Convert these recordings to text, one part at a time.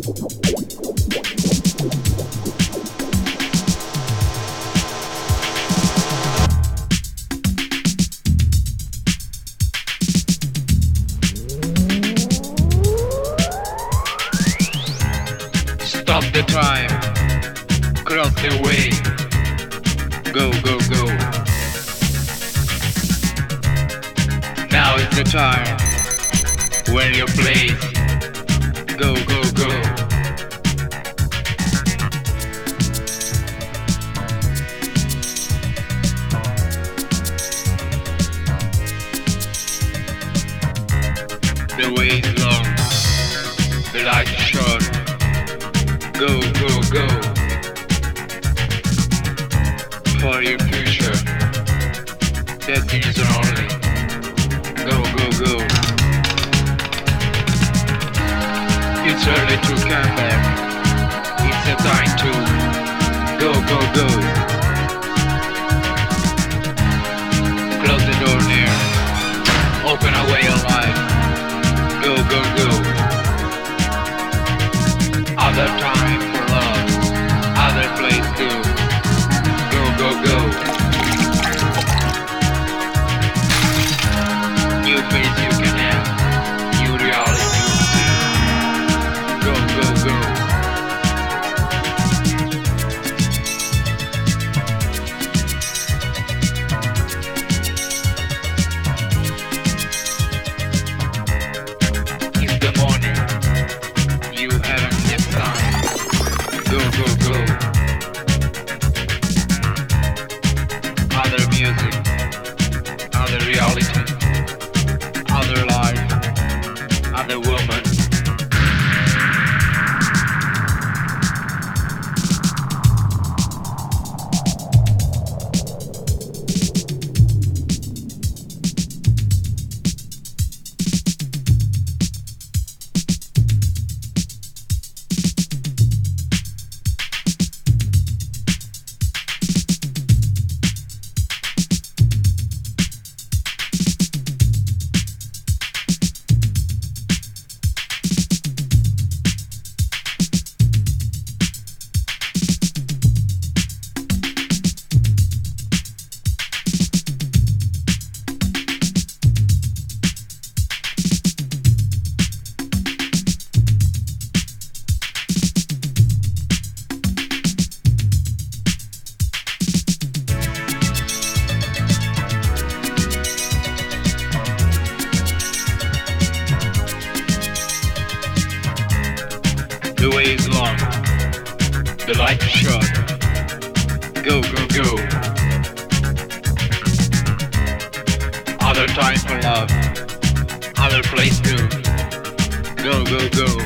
Stop the time, cross the way, go, go, go. Now is the time, when you play, go, go, go. The way is long, the light is short. Go, go, go. For your future, destinies only. Go, go, go. It's early to come back. It's the time to go, go, go. Close the door near. Open a way of life. Go, go, go. Other time for love, other place too. Go, go, go. New face you can have, new reality you see. Go, go, go. It's the morning, you haven't yet time. Go, go, go. Other music, other reality, other life, other woman. The way is long, the light is short. Go, go, go. Other time for love, other place too. Go, go, go.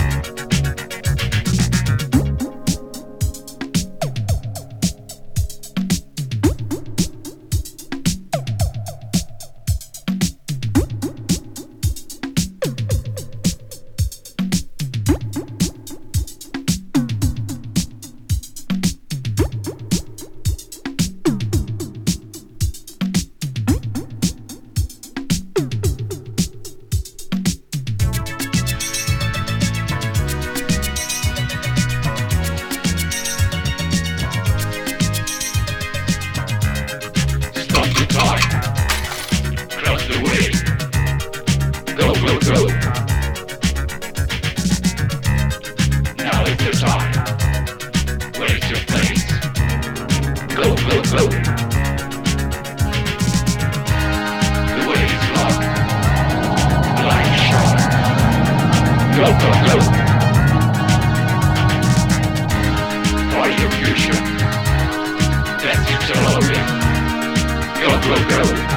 Go. Now is the time. Where's your place? Go, go, go. The way is long. The light is short. Go, go, go. For your future. That's it, slowly. Go, go, go.